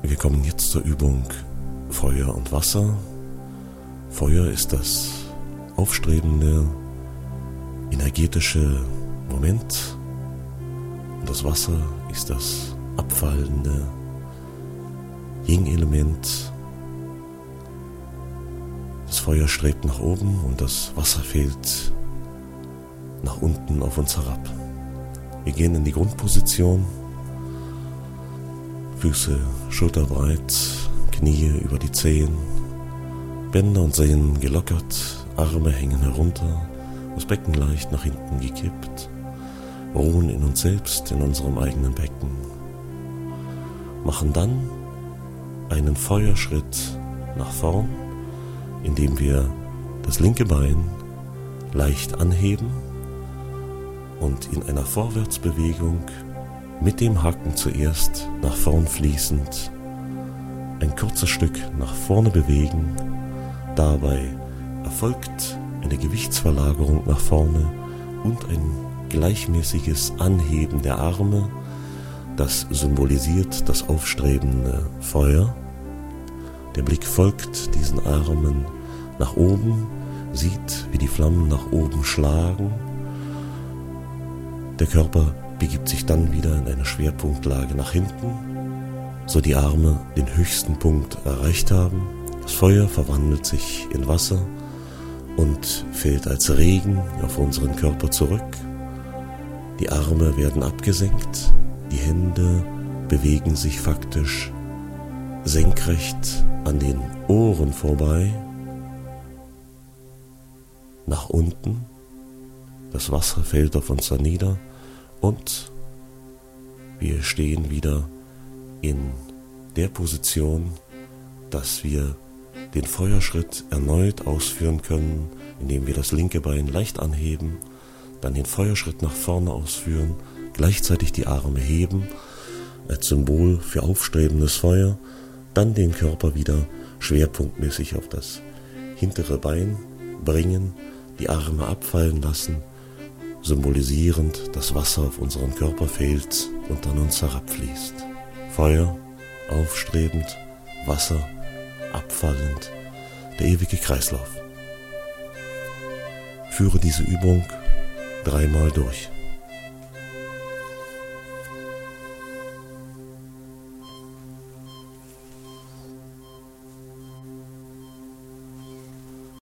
Wir kommen jetzt zur Übung Feuer und Wasser. Feuer ist das aufstrebende, energetische Moment und das Wasser ist das abfallende Yin-Element. Das Feuer strebt nach oben und das Wasser fällt nach unten auf uns herab. Wir gehen in die Grundposition, Füße schulterbreit, Knie über die Zehen, Bänder und Sehnen gelockert, Arme hängen herunter, das Becken leicht nach hinten gekippt, ruhen in uns selbst, in unserem eigenen Becken. Machen dann einen Feuerschritt nach vorn, indem wir das linke Bein leicht anheben und in einer Vorwärtsbewegung mit dem Haken zuerst nach vorn fließend ein kurzes Stück nach vorne bewegen. Dabei erfolgt eine Gewichtsverlagerung nach vorne und ein gleichmäßiges Anheben der Arme. Das symbolisiert das aufstrebende Feuer. Der Blick folgt diesen Armen nach oben, sieht, wie die Flammen nach oben schlagen. Der Körper begibt sich dann wieder in eine Schwerpunktlage nach hinten, so die Arme den höchsten Punkt erreicht haben. Das Feuer verwandelt sich in Wasser und fällt als Regen auf unseren Körper zurück. Die Arme werden abgesenkt, die Hände bewegen sich faktisch senkrecht an den Ohren vorbei, nach unten. Das Wasser fällt auf uns nieder und wir stehen wieder in der Position, dass wir den Feuerschritt erneut ausführen können, indem wir das linke Bein leicht anheben, dann den Feuerschritt nach vorne ausführen, gleichzeitig die Arme heben, als Symbol für aufstrebendes Feuer, dann den Körper wieder schwerpunktmäßig auf das hintere Bein bringen, die Arme abfallen lassen, symbolisierend, dass Wasser auf unseren Körper fällt und an uns herabfließt. Feuer, aufstrebend, Wasser, abfallend, der ewige Kreislauf. Führe diese Übung 3-mal durch.